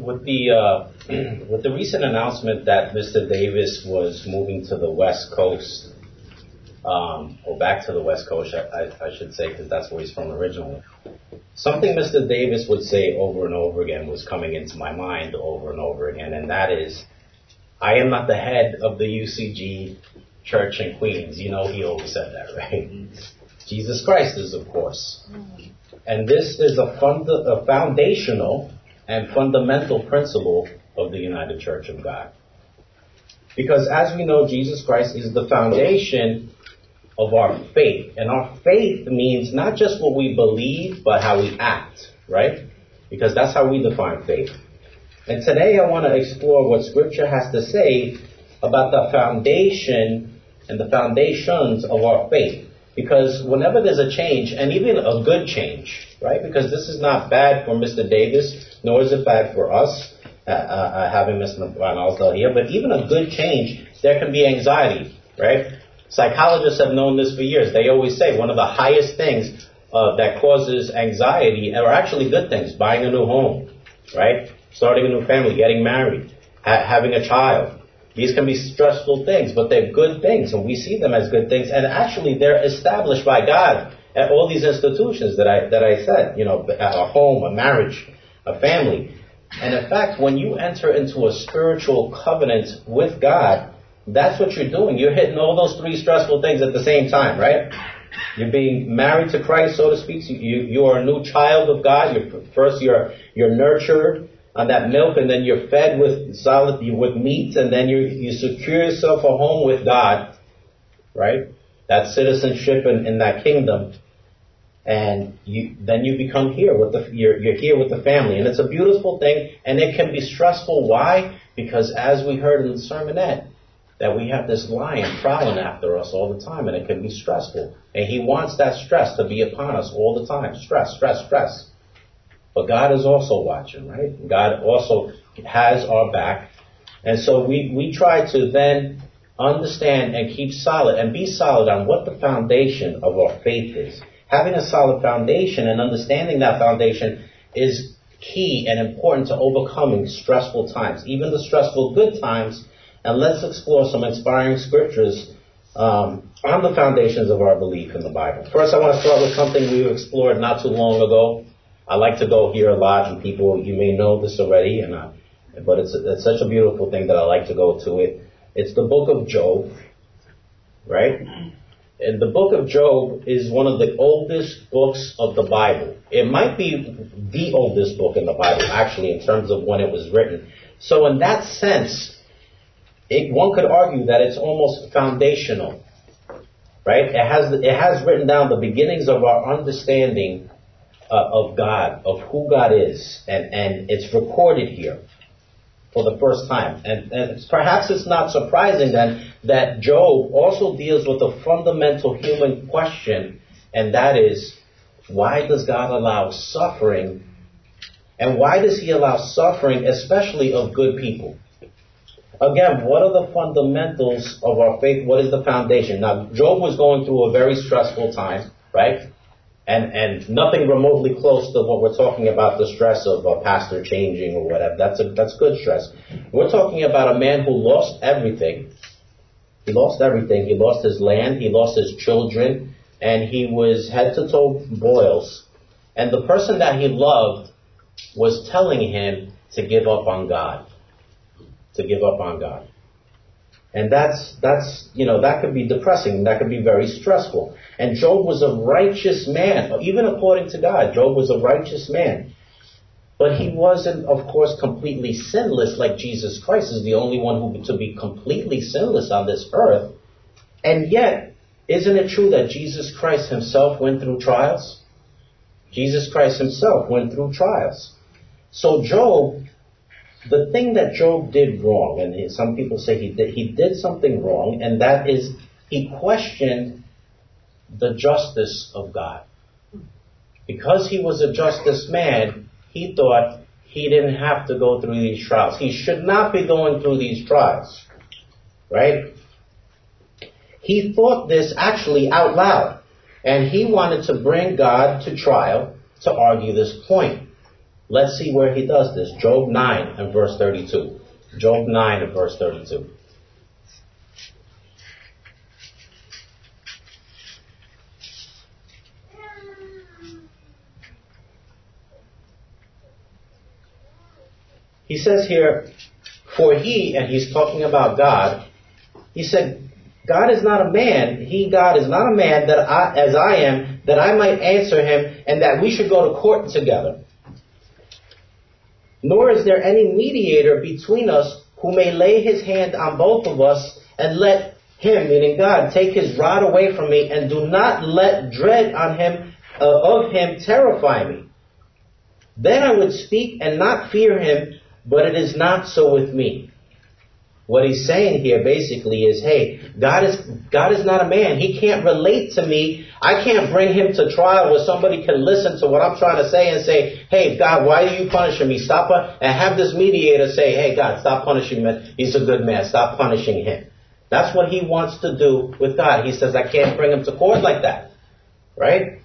with the with the recent announcement that Mr. Davis was moving to the West Coast, or back to the West Coast, I should say, because that's where he's from originally. Something Mr. Davis would say over and over again was coming into my mind over and over again, and that is, I am not the head of the UCG Church in Queens. You know, he always said that, right? Jesus Christ is, of course. And this is a foundational and fundamental principle of the United Church of God. Because as we know, Jesus Christ is the foundation of our faith. And our faith means not just what we believe, but how we act, right? Because that's how we define faith. And today I want to explore what Scripture has to say about the foundation and the foundations of our faith. Because whenever there's a change, and even a good change, right? Because this is not bad for Mr. Davis, nor is it bad for us having Mr. Van Alsdale here. But even a good change, there can be anxiety, right? Psychologists have known this for years. They always say one of the highest things that causes anxiety are actually good things. Buying a new home, right? Starting a new family, getting married, having a child. These can be stressful things, but they're good things, and we see them as good things. And actually, they're established by God at all these institutions that I said, you know, a home, a marriage, a family. And in fact, when you enter into a spiritual covenant with God, that's what you're doing. You're hitting all those three stressful things at the same time, right? You're being married to Christ, so to speak. You are a new child of God. You're nurtured on that milk, and then you're fed with meat, and then you secure yourself a home with God, right? That citizenship in that kingdom, and then you become here you're here with the family, and it's a beautiful thing, and it can be stressful. Why? Because as we heard in the sermonette, that we have this lion prowling after us all the time, and it can be stressful, and he wants that stress to be upon us all the time. Stress. But God is also watching, right? God also has our back. And so we try to then understand and keep solid and be solid on what the foundation of our faith is. Having a solid foundation and understanding that foundation is key and important to overcoming stressful times, even the stressful good times. And let's explore some inspiring scriptures on the foundations of our belief in the Bible. First, I want to start with something we explored not too long ago. I like to go here a lot, and people, you may know this already, but it's such a beautiful thing that I like to go to it. It's the book of Job, right? And the book of Job is one of the oldest books of the Bible. It might be the oldest book in the Bible, actually, in terms of when it was written. So in that sense, one could argue that it's almost foundational, right? It has written down the beginnings of our understanding of God, of who God is, and it's recorded here for the first time. And perhaps it's not surprising then that Job also deals with a fundamental human question, and that is, why does God allow suffering? And why does he allow suffering, especially of good people? Again, what are the fundamentals of our faith? What is the foundation? Now, Job was going through a very stressful time, right? And nothing remotely close to what we're talking about, the stress of a pastor changing or whatever. That's good stress. We're talking about a man who lost everything. He lost everything. He lost his land. He lost his children. And he was head to toe boils. And the person that he loved was telling him to give up on God. To give up on God. And that's that could be depressing. That could be very stressful. And Job was a righteous man. Even according to God, Job was a righteous man. But he wasn't, of course, completely sinless, like Jesus Christ is the only one who to be completely sinless on this earth. And yet, isn't it true that Jesus Christ himself went through trials? Jesus Christ himself went through trials. So Job, the thing that Job did wrong, and some people say he did something wrong, and that is he questioned the justice of God. Because he was a justice man, he thought he didn't have to go through these trials. He should not be going through these trials. Right? He thought this actually out loud. And he wanted to bring God to trial to argue this point. Let's see where he does this. Job 9 and verse 32. Job 9 and verse 32. He says here, for he, and he's talking about God, he said, God is not a man, God is not a man that as I am, that I might answer him, and that we should go to court together. Nor is there any mediator between us who may lay his hand on both of us and let him, meaning God, take his rod away from me, and do not let dread on him of him terrify me. Then I would speak and not fear him, but it is not so with me. What he's saying here basically is, hey, God is not a man. He can't relate to me. I can't bring him to trial where somebody can listen to what I'm trying to say and say, hey, God, why are you punishing me? Stop and have this mediator say, hey, God, stop punishing me. He's a good man. Stop punishing him. That's what he wants to do with God. He says, I can't bring him to court like that. Right?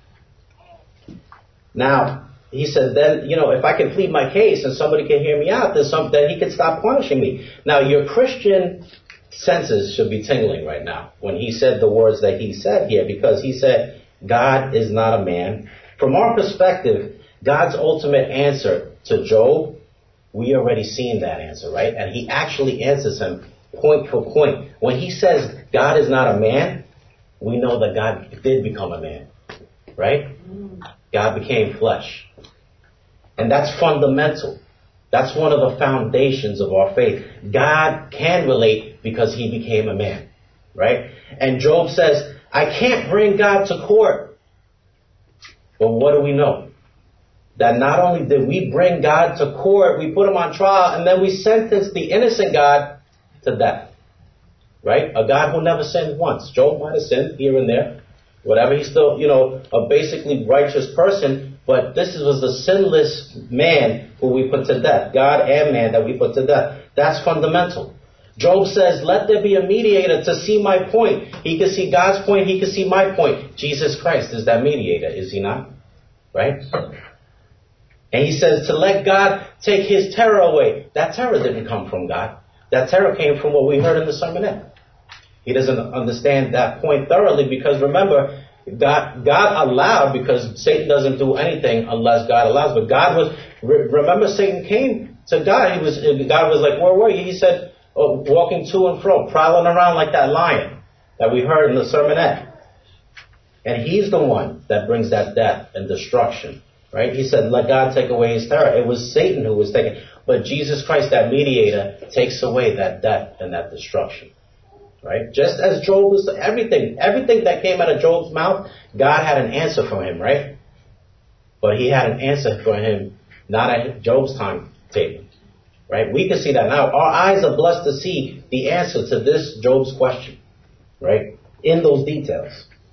Now, he said, then, if I can plead my case and somebody can hear me out, then he can stop punishing me. Now, your Christian senses should be tingling right now when he said the words that he said here, because he said, God is not a man. From our perspective, God's ultimate answer to Job, we already seen that answer, right? And he actually answers him point for point. When he says God is not a man, we know that God did become a man, right? God became flesh. And that's fundamental. That's one of the foundations of our faith. God can relate because he became a man, right? And Job says, I can't bring God to court. But what do we know? That not only did we bring God to court, we put him on trial, and then we sentenced the innocent God to death, right? A God who never sinned once. Job might have sinned here and there. Whatever, he's still, a basically righteous person. But this was the sinless man who we put to death. God and man that we put to death. That's fundamental. Job says, let there be a mediator to see my point. He can see God's point. He can see my point. Jesus Christ is that mediator, is he not? Right? And he says to let God take his terror away. That terror didn't come from God. That terror came from what we heard in the sermonette. He doesn't understand that point thoroughly because remember, God allowed, because Satan doesn't do anything unless God allows. But remember Satan came to God. God was like, where were you? He said, walking to and fro, prowling around like that lion that we heard in the sermonette. And he's the one that brings that death and destruction, right? He said, let God take away his terror. It was Satan who was taking, but Jesus Christ, that mediator, takes away that death and that destruction. Right? Just as Job was, everything that came out of Job's mouth, God had an answer for him, right? But he had an answer for him, not at Job's timetable, right? We can see that now. Our eyes are blessed to see the answer to this Job's question, right? In those details.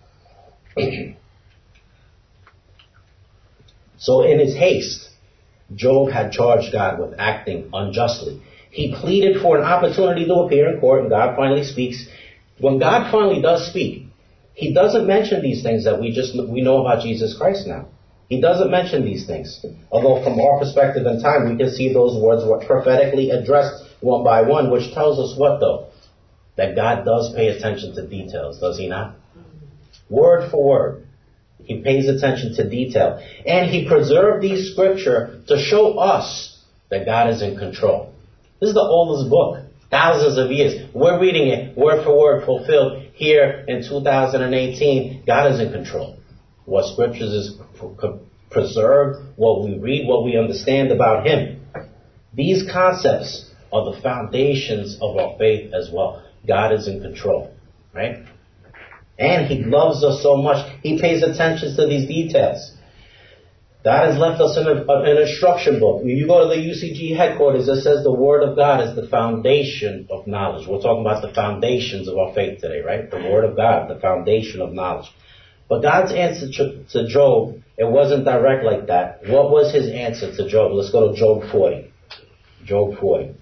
So in his haste, Job had charged God with acting unjustly. He pleaded for an opportunity to appear in court, and God finally speaks. When God finally does speak, he doesn't mention these things that we know about Jesus Christ now. He doesn't mention these things. Although from our perspective in time, we can see those words were prophetically addressed one by one, which tells us what though? That God does pay attention to details, does he not? Word for word. He pays attention to detail. And he preserved these scripture to show us that God is in control. This is the oldest book, thousands of years. We're reading it word for word fulfilled here in 2018. God is in control. What scriptures is preserved, what we read, what we understand about him. These concepts are the foundations of our faith as well. God is in control, right? And he loves us so much, he pays attention to these details. God has left us an instruction book. When you go to the UCG headquarters, it says the Word of God is the foundation of knowledge. We're talking about the foundations of our faith today, right? The Word of God, the foundation of knowledge. But God's answer to Job, it wasn't direct like that. What was his answer to Job? Let's go to Job 40. Job 40.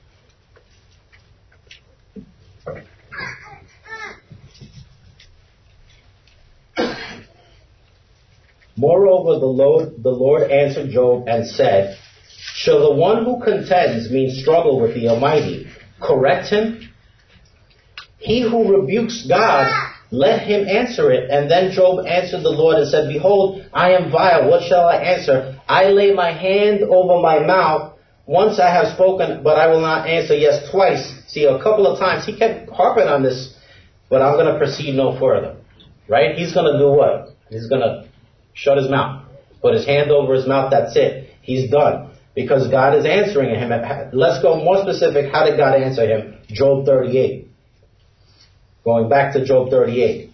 Moreover, the Lord answered Job and said, Shall the one who contends, means struggle with the Almighty, correct him? He who rebukes God, let him answer it. And then Job answered the Lord and said, behold, I am vile. What shall I answer? I lay my hand over my mouth. Once I have spoken, but I will not answer. Yes, twice. See, a couple of times. He kept harping on this, but I'm going to proceed no further. Right? He's going to do what? He's going to shut his mouth. Put his hand over his mouth. That's it. He's done. Because God is answering him. Let's go more specific. How did God answer him? Job 38. Going back to Job 38.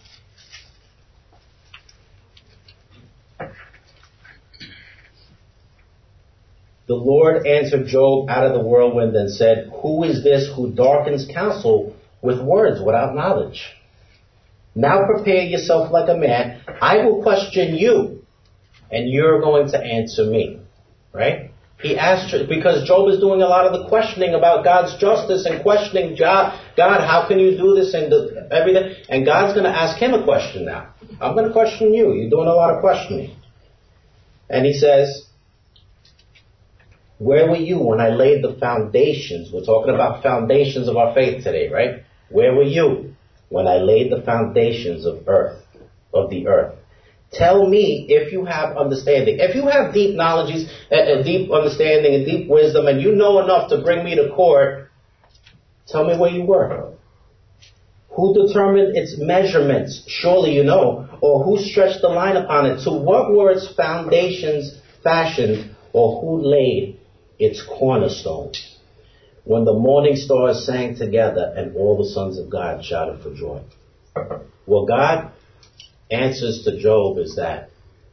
The Lord answered Job out of the whirlwind and said, who is this who darkens counsel with words without knowledge? Now prepare yourself like a man. I will question you, and you're going to answer me. Right? He asked, because Job is doing a lot of the questioning about God's justice and questioning God, how can you do this and everything? And God's going to ask him a question now. I'm going to question you. You're doing a lot of questioning. And he says, where were you when I laid the foundations? We're talking about foundations of our faith today, right? Where were you when I laid the foundations of the earth? Tell me if you have understanding. If you have deep knowledge, deep understanding and deep wisdom, and you know enough to bring me to court, tell me where you were. Who determined its measurements? Surely you know. Or who stretched the line upon it? To what were its foundations fashioned? Or who laid its cornerstone? When the morning stars sang together and all the sons of God shouted for joy. Well, God answers to Job is that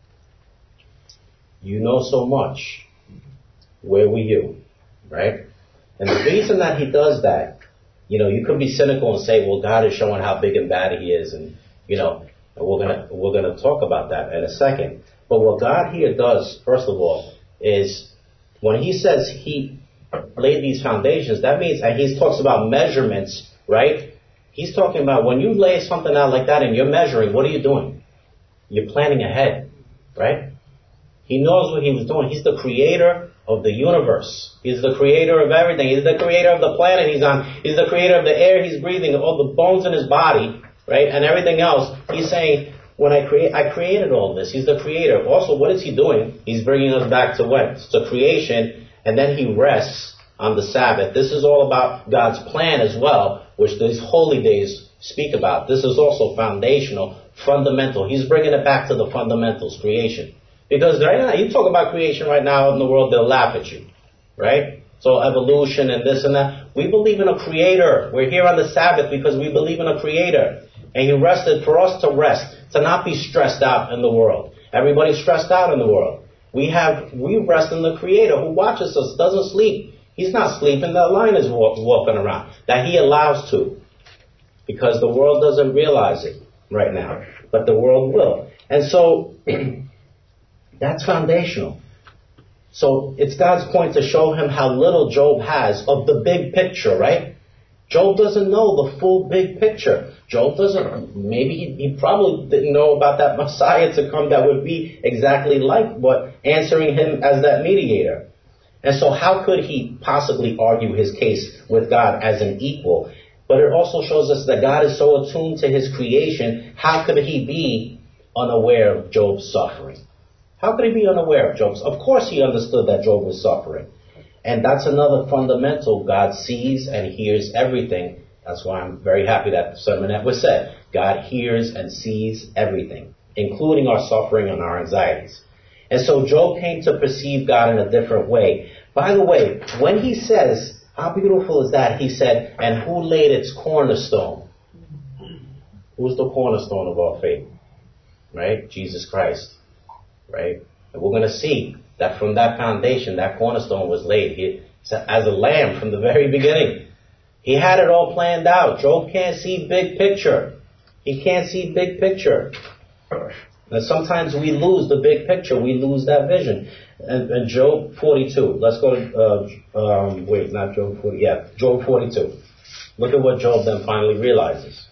you know so much. Where were you? Right? And the reason that he does that, you could be cynical and say, well, God is showing how big and bad he is, and we're gonna talk about that in a second. But what God here does, first of all, is when he says he laid these foundations, that means, and he talks about measurements, right? He's talking about when you lay something out like that and you're measuring, what are you doing? You're planning ahead, right? He knows what he was doing. He's the creator of the universe. He's the creator of everything. He's the creator of the planet he's on. He's the creator of the air he's breathing, all the bones in his body, right? And everything else. He's saying, when I created all this. He's the creator. Also, what is he doing? He's bringing us back to what? To creation, and then he rests on the Sabbath. This is all about God's plan as well, which these holy days speak about. This is also foundational, fundamental. He's bringing it back to the fundamentals, creation. Because right now, you talk about creation right now in the world, they'll laugh at you, right? So evolution and this and that. We believe in a creator. We're here on the Sabbath because we believe in a creator. And he rested for us to rest, to not be stressed out in the world. Everybody's stressed out in the world. We rest in the creator who watches us, doesn't sleep. He's not sleeping. The lion is walking around. That he allows to. Because the world doesn't realize it right now. But the world will. And so, that's foundational. So, it's God's point to show him how little Job has of the big picture, right? Job doesn't know the full big picture. Job doesn't, maybe he probably didn't know about that Messiah to come that would be exactly like what answering him as that mediator. And so how could he possibly argue his case with God as an equal? But it also shows us that God is so attuned to his creation, how could he be unaware of Job's suffering? How could he be unaware of Job's? Of course he understood that Job was suffering. And that's another fundamental. God sees and hears everything. That's why I'm very happy that the sermonette was said. God hears and sees everything, including our suffering and our anxieties. And so Job came to perceive God in a different way. By the way, when he says, how beautiful is that? He said, and who laid its cornerstone? Who's the cornerstone of our faith? Right? Jesus Christ. Right? And we're going to see that from that foundation, that cornerstone was laid as a lamb from the very beginning. He had it all planned out. Job can't see big picture. He can't see big picture. And sometimes we lose the big picture. We lose that vision. And Job 42. Let's go to, not Job 40. Yeah, Job 42. Look at what Job then finally realizes.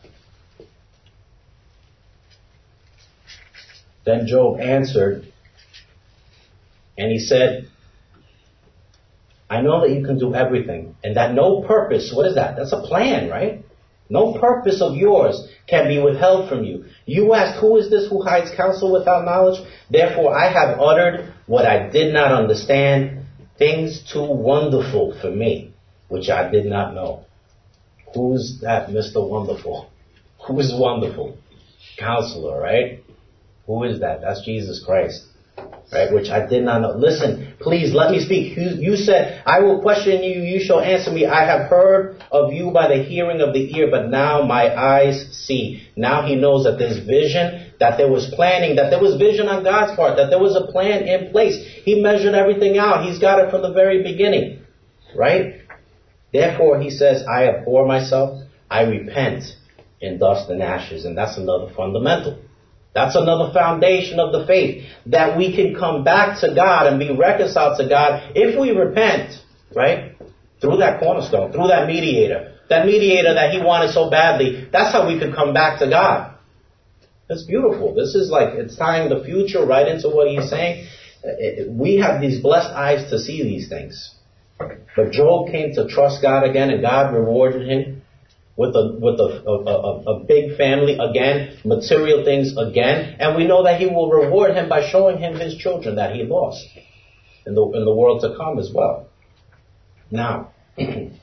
Then Job answered, and he said, I know that you can do everything, and that no purpose, what is that? That's a plan, right? No purpose of yours can be withheld from you. You asked, who is this who hides counsel without knowledge? Therefore I have uttered what I did not understand, things too wonderful for me, which I did not know. Who's that Mr. Wonderful? Who's wonderful? Counselor, right? Who is that? That's Jesus Christ. Right, which I did not know. Listen, please let me speak. You said, I will question you, you shall answer me. I have heard of you by the hearing of the ear, but now my eyes see. Now he knows that there's vision, that there was planning, that there was vision on God's part, that there was a plan in place. He measured everything out. He's got it from the very beginning. Right? Therefore, he says, I abhor myself. I repent in dust and ashes. And that's another fundamental. That's another foundation of the faith, that we can come back to God and be reconciled to God if we repent, right? Through that cornerstone, through that mediator that he wanted so badly. That's how we could come back to God. That's beautiful. This is like, it's tying the future right into what he's saying. We have these blessed eyes to see these things. But Job came to trust God again, and God rewarded him with a big family again, material things again, and we know that he will reward him by showing him his children that he lost in the world to come as well. Now, he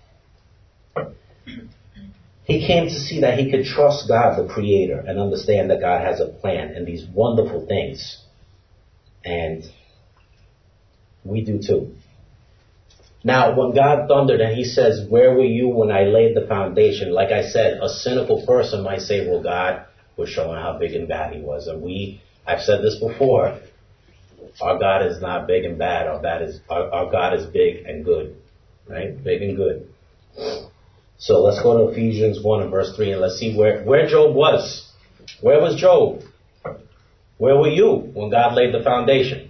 came to see that he could trust God, the Creator, and understand that God has a plan and these wonderful things. And we do too. Now, when God thundered and he says, where were you when I laid the foundation? Like I said, a cynical person might say, well, God was showing how big and bad he was. And I've said this before, our God is not big and bad. Our God is big and good, right? Big and good. So let's go to Ephesians 1 and verse 3 and let's see where Job was. Where was Job? Where were you when God laid the foundation?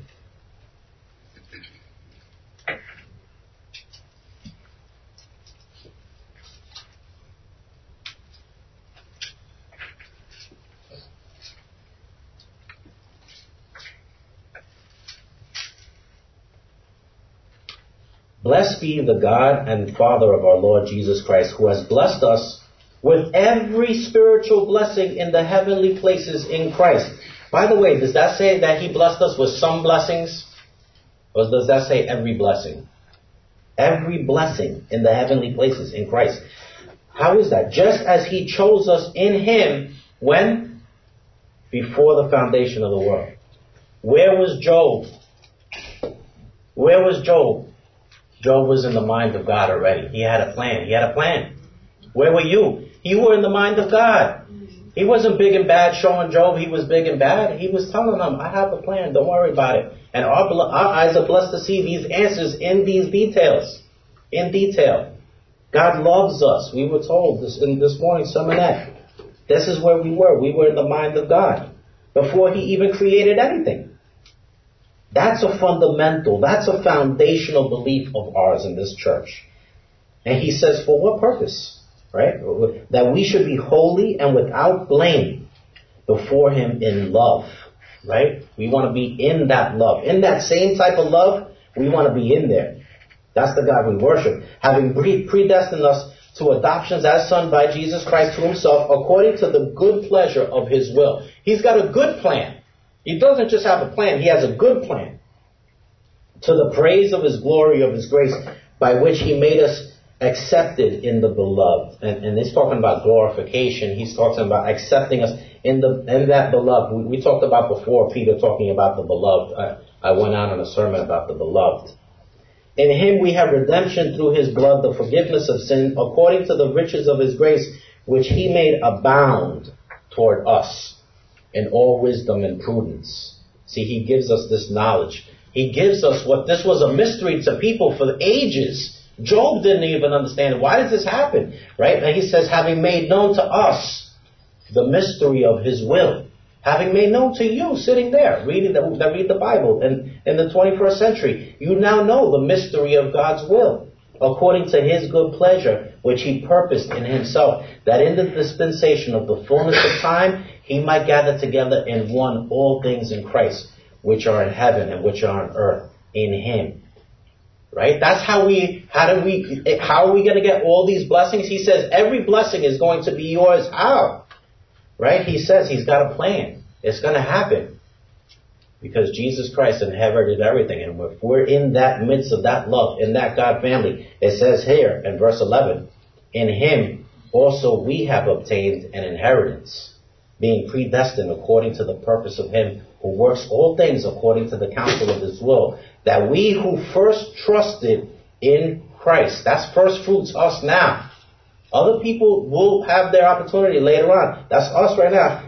Blessed be the God and Father of our Lord Jesus Christ, who has blessed us with every spiritual blessing in the heavenly places in Christ. By the way, does that say that he blessed us with some blessings? Or does that say every blessing? Every blessing in the heavenly places in Christ. How is that? Just as he chose us in him when? Before the foundation of the world. Where was Job? Where was Job? Job was in the mind of God already. He had a plan. Where were you? You were in the mind of God. He wasn't big and bad showing Job he was big and bad. He was telling him, I have a plan. Don't worry about it. And our eyes are blessed to see these answers in these details. In detail. God loves us. We were told this morning's sermonette. This is where we were. We were in the mind of God before he even created anything. That's a fundamental, that's a foundational belief of ours in this church. And he says, for what purpose? Right? That we should be holy and without blame before him in love. Right? We want to be in that love. In that same type of love, we want to be in there. That's the God we worship. Having predestined us to adoptions as sons by Jesus Christ to himself, according to the good pleasure of his will. He's got a good plan. He doesn't just have a plan, he has a good plan. To the praise of his glory, of his grace, by which he made us accepted in the beloved. And he's talking about glorification. He's talking about accepting us in that beloved. We talked about before, Peter talking about the beloved. I went out on a sermon about the beloved. In him we have redemption through his blood, the forgiveness of sin, according to the riches of his grace, which he made abound toward us in all wisdom and prudence. See, he gives us this knowledge. He gives us what this was a mystery to people for ages. Job didn't even understand. Why does this happen? Right? And he says, having made known to us the mystery of his will. Having made known to you sitting there, read the Bible in the 21st century. You now know the mystery of God's will, according to his good pleasure, which he purposed in himself, that in the dispensation of the fullness of time, he might gather together in one all things in Christ, which are in heaven and which are on earth, in him. Right? That's how are we going to get all these blessings? He says every blessing is going to be yours. How? Right? He says he's got a plan. It's going to happen. Because Jesus Christ inherited everything. And if we're in that midst of that love, in that God family, it says here in verse 11, in him also we have obtained an inheritance, being predestined according to the purpose of him who works all things according to the counsel of his will, that we who first trusted in Christ, that's first fruits, us now. Other people will have their opportunity later on. That's us right now.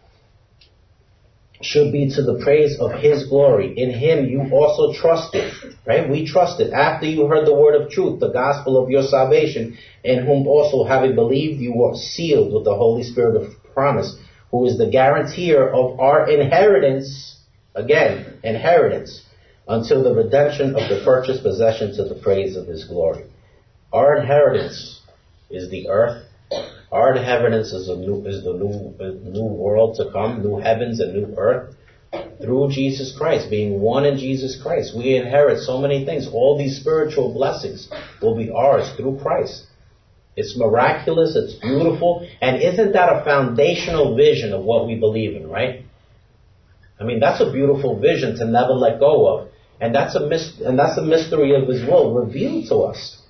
Should be to the praise of his glory. In him you also trusted, right? We trusted after you heard the word of truth, the gospel of your salvation, in whom also having believed you were sealed with the Holy Spirit of promise, who is the guarantor of our inheritance, again, inheritance, until the redemption of the purchased possession to the praise of his glory. Our inheritance is the earth. Our inheritance is the new world to come, new heavens and new earth, through Jesus Christ, being one in Jesus Christ. We inherit so many things. All these spiritual blessings will be ours through Christ. It's miraculous, it's beautiful, and isn't that a foundational vision of what we believe in, right? I mean, that's a beautiful vision to never let go of, and that's a mystery of his will revealed to us.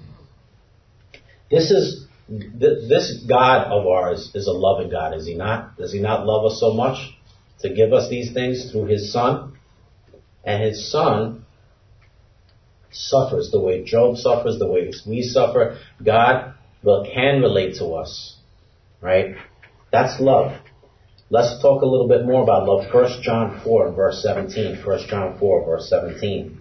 This God of ours is a loving God, is he not? Does he not love us so much to give us these things through his Son? And his Son suffers the way Job suffers, the way we suffer. God can relate to us, right? That's love. Let's talk a little bit more about love. 1 John 4, verse 17. 1 John 4, verse 17.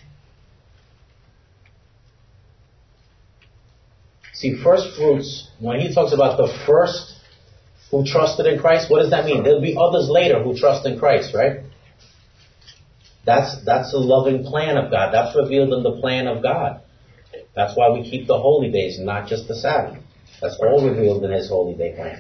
See, first fruits, when he talks about the first who trusted in Christ, what does that mean? There'll be others later who trust in Christ, right? That's the loving plan of God. That's revealed in the plan of God. That's why we keep the holy days, not just the Sabbath. That's all revealed in his holy day plan.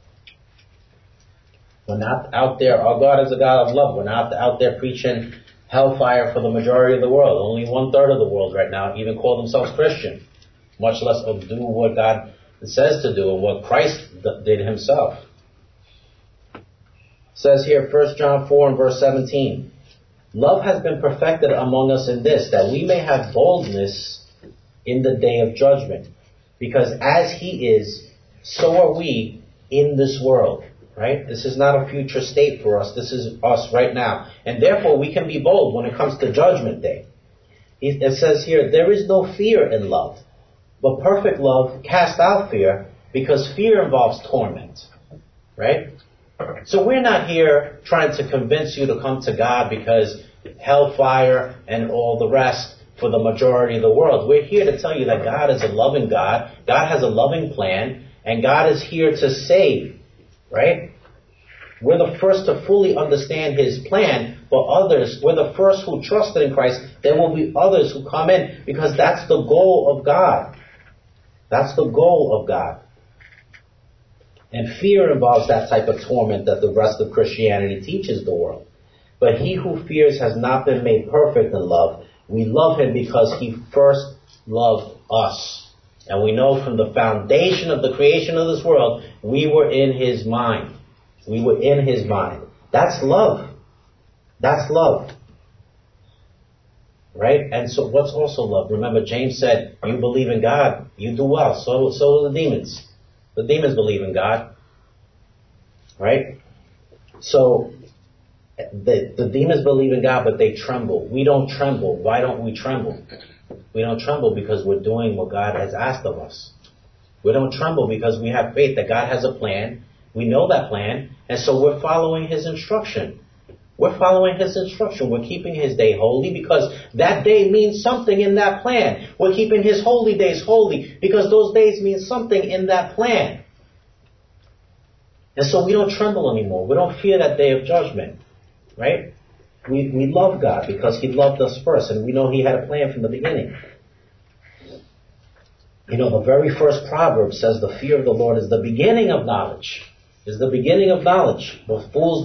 We're not out there, our God is a God of love. We're not out there preaching hellfire for the majority of the world. Only 1/3 of the world right now even call themselves Christian. Much less do what God says to do and what Christ did himself. It says here, 1 John 4 and verse 17, love has been perfected among us in this, that we may have boldness in the day of judgment. Because as he is, so are we in this world. Right? This is not a future state for us. This is us right now. And therefore we can be bold when it comes to judgment day. It says here, there is no fear in love. But perfect love casts out fear, because fear involves torment. Right? So we're not here trying to convince you to come to God because hellfire and all the rest for the majority of the world. We're here to tell you that God is a loving God. God has a loving plan. And God is here to save. Right? We're the first to fully understand his plan. For others, we're the first who trusted in Christ. There will be others who come in, because that's the goal of God. That's the goal of God. And fear involves that type of torment that the rest of Christianity teaches the world. But he who fears has not been made perfect in love. We love him because he first loved us. And we know from the foundation of the creation of this world, we were in his mind. We were in his mind. That's love. That's love. Right? And so what's also love? Remember, James said, you believe in God, you do well. So do the demons. The demons believe in God. Right? So the demons believe in God, but they tremble. We don't tremble. Why don't we tremble? We don't tremble because we're doing what God has asked of us. We don't tremble because we have faith that God has a plan. We know that plan. And so we're following his instruction. We're following his instruction. We're keeping his day holy because that day means something in that plan. We're keeping his holy days holy because those days mean something in that plan. And so we don't tremble anymore. We don't fear that day of judgment. Right? We love God because he loved us first, and we know he had a plan from the beginning. You know, the very first proverb says the fear of the Lord is the beginning of knowledge. Is the beginning of knowledge. But fools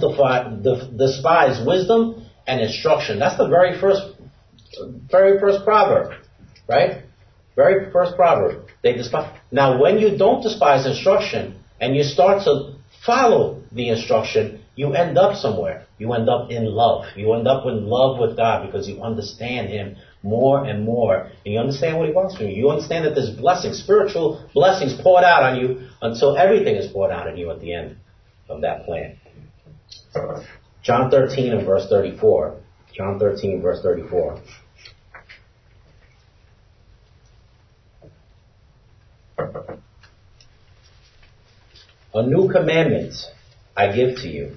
despise wisdom and instruction. That's the very first proverb. right? Very first proverb. They despise. Now, when you don't despise instruction and you start to follow the instruction, you end up somewhere. You end up in love. You end up in love with God because you understand Him more and more, and you understand what He wants from you. You understand that there's blessings, spiritual blessings poured out on you until everything is poured out on you at the end of that plan. John 13 and verse 34. John 13 verse 34. A new commandment I give to you,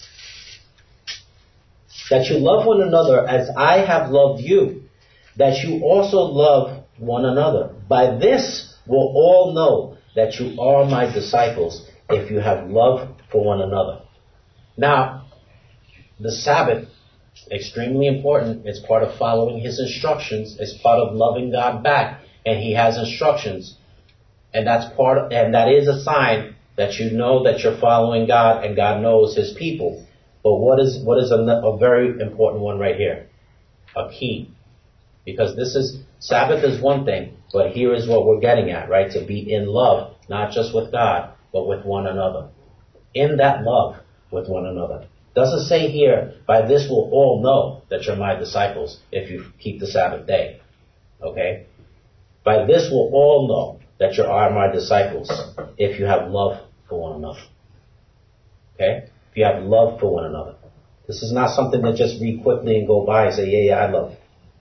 that you love one another as I have loved you, that you also love one another. By this will all know that you are my disciples, if you have love for one another. Now, the Sabbath, extremely important. It's part of following His instructions. It's part of loving God back, and He has instructions, and that is a sign that you know that you're following God and God knows His people. But what is a very important one right here? A key. Because Sabbath is one thing, but here is what we're getting at, right? To be in love, not just with God, but with one another. In that love with one another. Doesn't say here, by this will all know that you're my disciples if you keep the Sabbath day. Okay? By this will all know that you are my disciples if you have love for one another. Okay? If you have love for one another. This is not something to just read quickly and go by and say, yeah, I love.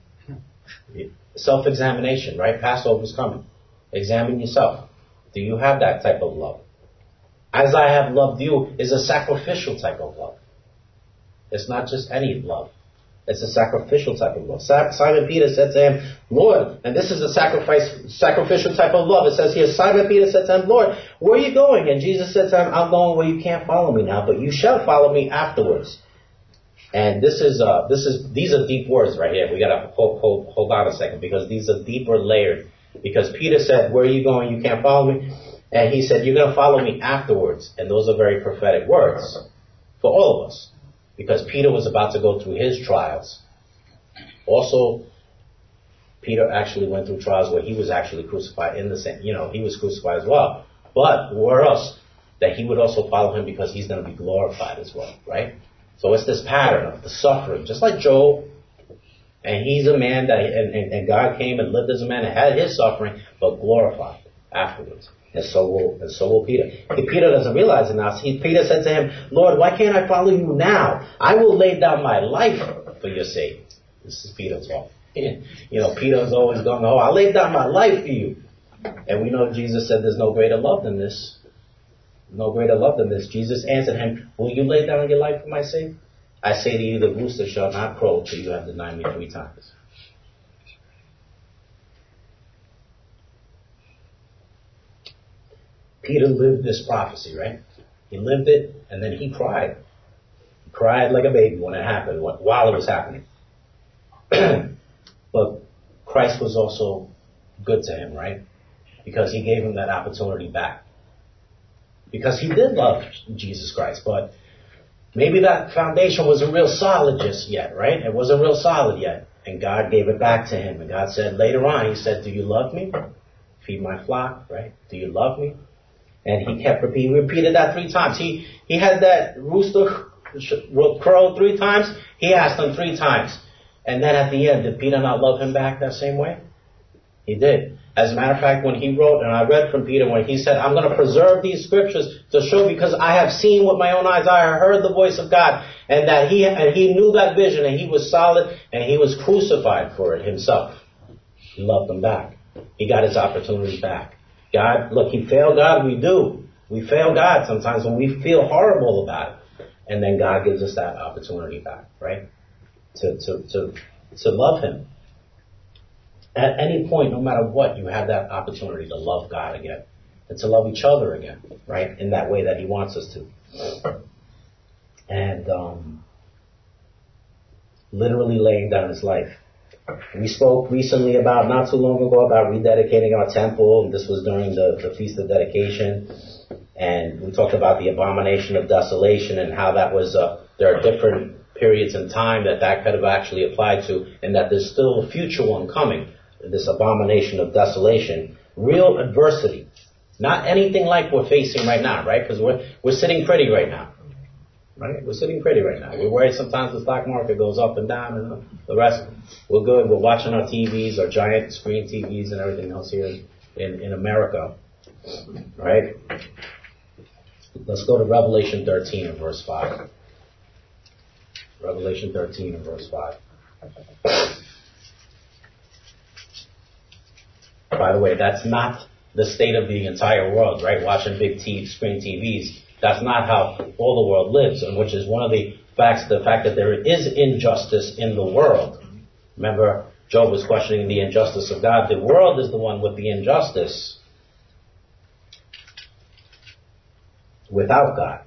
Self-examination, right? Passover's coming. Examine yourself. Do you have that type of love? As I have loved you is a sacrificial type of love. It's not just any love. It's a sacrificial type of love. Simon Peter said to Him, Lord, and this is a sacrificial type of love. It says here, Simon Peter said to Him, Lord, where are you going? And Jesus said to him, I'm going where you can't follow me now, but you shall follow me afterwards. And these are deep words right here. We gotta hold on a second, because these are deeper layered. Because Peter said, where are you going? You can't follow me. And He said, you're gonna follow me afterwards. And those are very prophetic words for all of us. Because Peter was about to go through his trials. Also, Peter actually went through trials where he was actually crucified in the same, he was crucified as well. But where else? That he would also follow Him because He's going to be glorified as well, right? So it's this pattern of the suffering, just like Job. And he's a man and God came and lived as a man and had his suffering, but glorified afterwards. And so will Peter. Peter doesn't realize it now. Peter said to Him, Lord, why can't I follow you now? I will lay down my life for your sake. This is Peter's talk. Peter's always going, I'll lay down my life for you. And we know Jesus said there's no greater love than this. No greater love than this. Jesus answered him, will you lay down your life for my sake? I say to you, the rooster shall not crow till you have denied me 3 times. Peter lived this prophecy, right? He lived it, and then he cried. He cried like a baby when it happened, while it was happening. But Christ was also good to him, right? Because He gave him that opportunity back. Because he did love Jesus Christ, but maybe that foundation wasn't real solid just yet, right? It wasn't real solid yet. And God gave it back to him. And God said later on, He said, do you love me? Feed my flock, right? Do you love me? And he repeated that 3 times. He had that rooster crow 3 times. He asked him 3 times. And then at the end, did Peter not love him back that same way? He did. As a matter of fact, when he wrote, and I read from Peter, when he said, I'm going to preserve these scriptures to show, because I have seen with my own eyes, I heard the voice of God, and that he knew that vision, and he was solid, and he was crucified for it himself. He loved them back. He got his opportunity back. God, look, he failed God. We do. We fail God sometimes when we feel horrible about it. And then God gives us that opportunity back, right? To love Him. At any point, no matter what, you have that opportunity to love God again. And to love each other again, right? In that way that He wants us to. And literally laying down His life. We spoke recently not too long ago, about rededicating our temple. This was during the Feast of Dedication. And we talked about the abomination of desolation and how that was, there are different periods in time that could have actually applied to, and that there's still a future one coming, this abomination of desolation, real adversity. Not anything like we're facing right now, right? Because we're sitting pretty right now. Right? We're sitting pretty right now. We're worried sometimes the stock market goes up and down and the rest. We're good. We're watching our TVs, our giant screen TVs and everything else here in America. Right? Let's go to Revelation 13 and verse 5. Revelation 13 and verse 5. By the way, that's not the state of the entire world, right? Watching big screen TVs. That's not how all the world lives, and which is one of the facts, the fact that there is injustice in the world. Remember, Job was questioning the injustice of God. The world is the one with the injustice without God.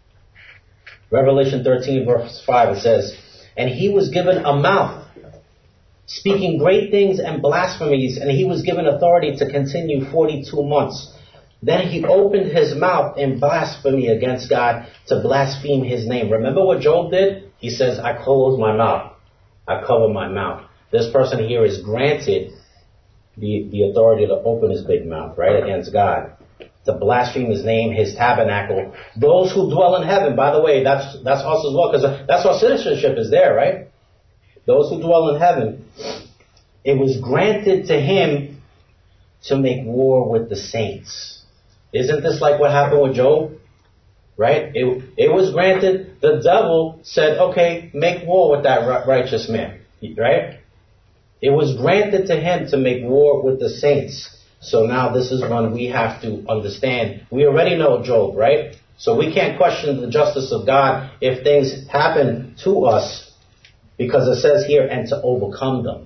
Revelation 13 verse 5, it says, and he was given a mouth, speaking great things and blasphemies, and he was given authority to continue 42 months. Then he opened his mouth in blasphemy against God to blaspheme his name. Remember what Job did? He says, I close my mouth. I cover my mouth. This person here is granted the authority to open his big mouth, right, against God, to blaspheme his name, his tabernacle. Those who dwell in heaven, by the way, that's us as well, because that's our citizenship is there, right? Those who dwell in heaven, it was granted to him to make war with the saints. Isn't this like what happened with Job? Right? It was granted. The devil said, okay, make war with that righteous man. Right? It was granted to him to make war with the saints. So now this is when we have to understand. We already know Job, right? So we can't question the justice of God if things happen to us, because it says here, and to overcome them.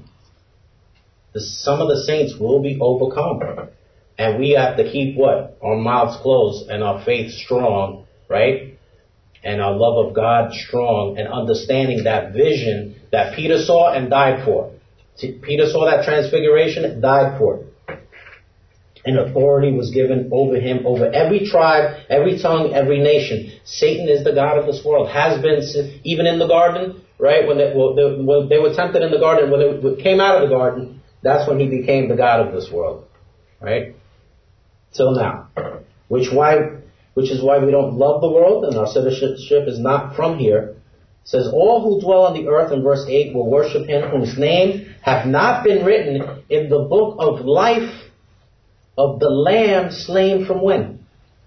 Some of the saints will be overcome. And we have to keep what? Our mouths closed and our faith strong, right? And our love of God strong, and understanding that vision that Peter saw and died for. Peter saw that transfiguration, died for it. And authority was given over him, over every tribe, every tongue, every nation. Satan is the god of this world, has been even in the garden, right? When they were tempted in the garden, when they came out of the garden, that's when he became the god of this world, right? Till now, which is why we don't love the world, and our citizenship is not from here. It says, all who dwell on the earth, in verse 8, will worship him whose name hath not been written in the book of life of the Lamb slain from when?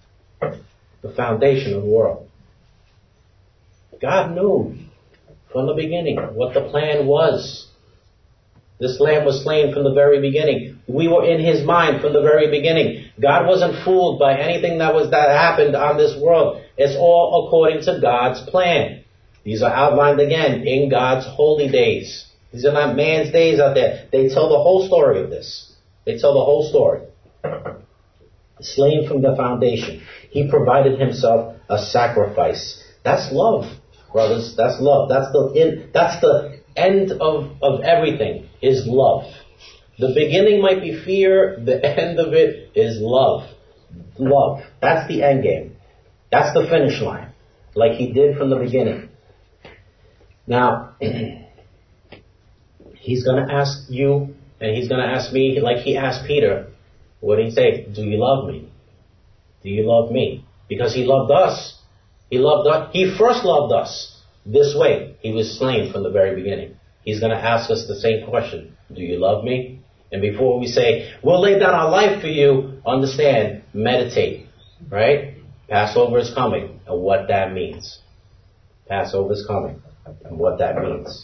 The foundation of the world. God knew from the beginning what the plan was. This lamb was slain from the very beginning. We were in his mind from the very beginning. God wasn't fooled by anything that happened on this world. It's all according to God's plan. These are outlined again in God's holy days. These are not man's days out there. They tell the whole story of this. They tell the whole story. Slain from the foundation. He provided himself a sacrifice. That's love, brothers. That's love. That's the end of everything is love. The beginning might be fear. The end of it is love. Love. That's the end game. That's the finish line. Like he did from the beginning. Now, he's going to ask you, and he's going to ask me, like he asked Peter. What did he say? Do you love me? Do you love me? Because he loved us. He loved us. He first loved us this way. He was slain from the very beginning. He's going to ask us the same question. Do you love me? And before we say, we'll lay down our life for you, understand, meditate, right? Passover is coming and what that means. Passover is coming and what that means.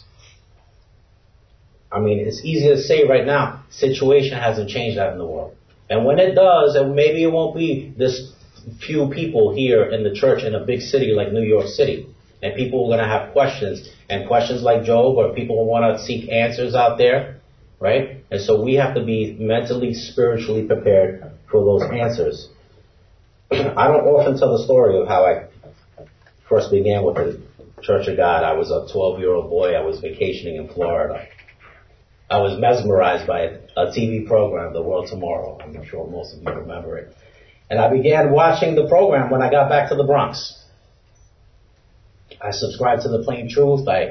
I mean, it's easy to say right now, situation hasn't changed out in the world. And when it does, and maybe it won't be this few people here in the church in a big city like New York City. And people are going to have questions. And questions like Job, or people who want to seek answers out there, right? And so we have to be mentally, spiritually prepared for those answers. I don't often tell the story of how I first began with the Church of God. I was a 12-year-old boy. I was vacationing in Florida. I was mesmerized by a TV program, The World Tomorrow. I'm not sure most of you remember it. And I began watching the program when I got back to the Bronx. I subscribed to The Plain Truth. I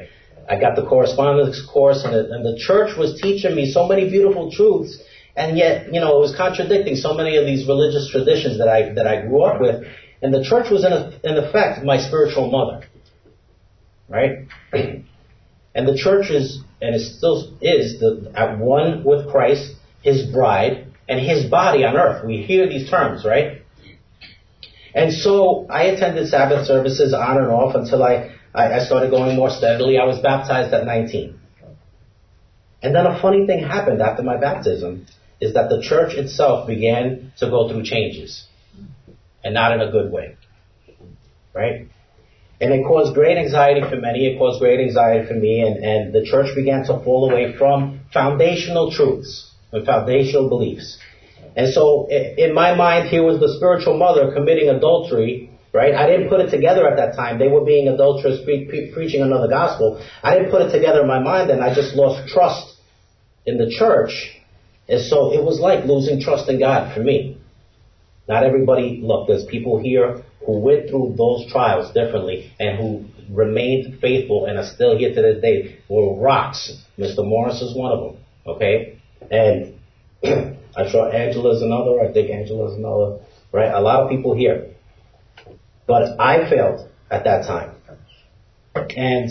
I got the correspondence course, and the church was teaching me so many beautiful truths, and yet, it was contradicting so many of these religious traditions that I grew up with. And the church was in effect my spiritual mother, right? And the church is, and it still is, at one with Christ, His bride, and His body on earth. We hear these terms, right? And so I attended Sabbath services on and off until I started going more steadily. I was baptized at 19. And then a funny thing happened after my baptism, is that the church itself began to go through changes. And not in a good way. Right? And it caused great anxiety for many. It caused great anxiety for me. And the church began to fall away from foundational truths and foundational beliefs. And so in my mind, here was the spiritual mother committing adultery. Right? I didn't put it together at that time. They were being adulterous, preaching another gospel. I didn't put it together in my mind, and I just lost trust in the church. And so it was like losing trust in God for me. Not everybody, look, there's people here who went through those trials differently and who remained faithful and are still here to this day. Were rocks. Mr. Morris is one of them. Okay? And I'm sure Angela's another. I think Angela's another. Right? A lot of people here. But I failed at that time. And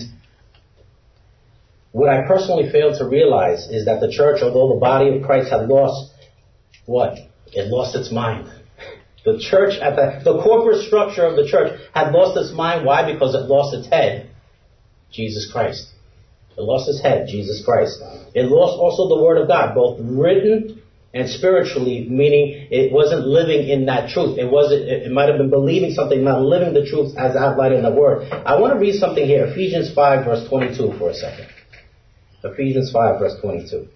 what I personally failed to realize is that the church, although the body of Christ had lost what? It lost its mind. The church, the corporate structure of the church had lost its mind. Why? Because it lost its head, Jesus Christ. It lost its head, Jesus Christ. It lost also the Word of God, both written and spiritually, meaning it wasn't living in that truth. It might have been believing something, not living the truth as outlined in the Word. I want to read something here, Ephesians 5, verse 22 for a second. Ephesians 5, verse 22.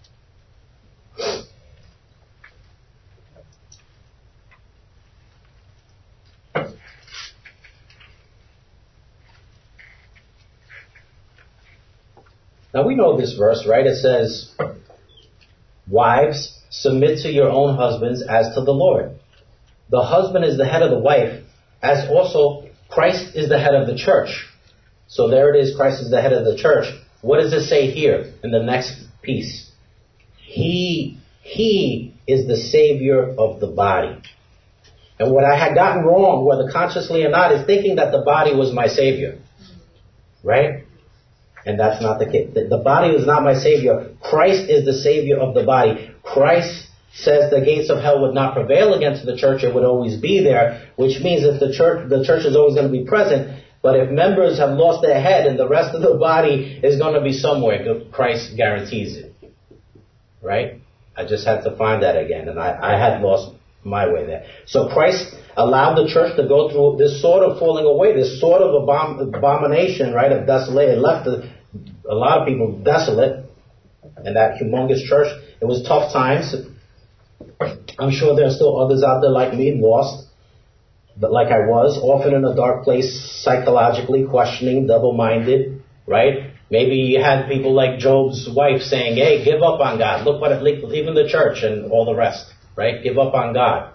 Now we know this verse, right? It says, wives, submit to your own husbands as to the Lord. The husband is the head of the wife, as also Christ is the head of the church. So there it is, Christ is the head of the church. What does it say here in the next piece? He is the Savior of the body. And what I had gotten wrong, whether consciously or not, is thinking that the body was my Savior. Right? And that's not the case. The body is not my Savior. Christ is the Savior of the body. Christ says the gates of hell would not prevail against the church. It would always be there, which means that the church is always going to be present. But if members have lost their head and the rest of the body is going to be somewhere, Christ guarantees it. Right? I just had to find that again. And I had lost my way there. So Christ allowed the church to go through this sort of falling away, this sort of abomination, right, of desolate. It left a lot of people desolate in that humongous church. It was tough times. I'm sure there are still others out there like me, lost, but like I was, often in a dark place psychologically, questioning, double-minded, right? Maybe you had people like Job's wife saying, hey, give up on God. Look what even the church and all the rest. Right? Give up on God.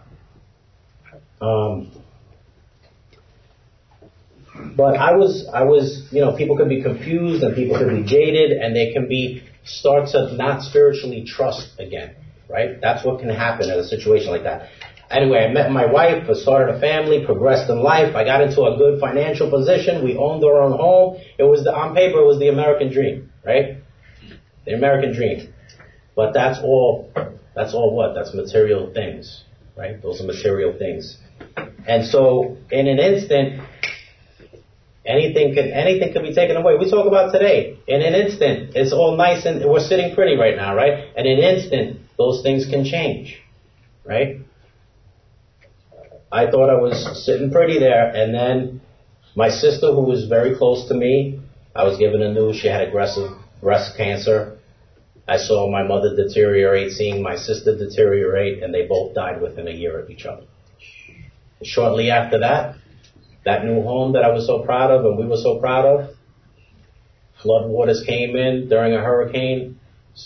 But I was, people can be confused and people can be jaded and they can start to not spiritually trust again. Right? That's what can happen in a situation like that. Anyway, I met my wife, started a family, progressed in life. I got into a good financial position. We owned our own home. On paper, it was the American dream. Right? The American dream. But that's all what? That's material things, right? Those are material things. And so, in an instant, anything can be taken away. We talk about today. In an instant, it's all nice and we're sitting pretty right now, right? In an instant, those things can change, right? I thought I was sitting pretty there, and then my sister, who was very close to me, I was given the news she had aggressive breast cancer. I saw my mother deteriorate, seeing my sister deteriorate, and they both died within a year of each other. Shortly after that new home that I was so proud of and we were so proud of, flood waters came in during a hurricane,